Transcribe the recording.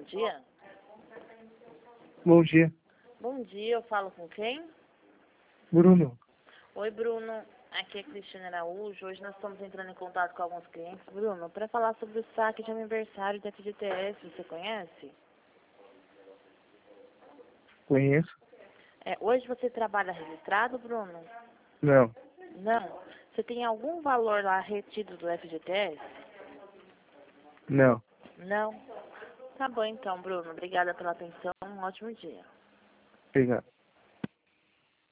bom dia. Bom dia. Bom dia, eu falo com quem? Bruno. Oi, Bruno. Aqui é Cristiane Araújo. Hoje nós estamos entrando em contato com alguns clientes. Bruno, para falar sobre o saque de aniversário da FGTS, você conhece? Conheço? Hoje você trabalha registrado, Bruno? Não. Não. Você tem algum valor lá retido do FGTS? Não. Não. Tá bom então, Bruno. Obrigada pela atenção. Um ótimo dia. Obrigado.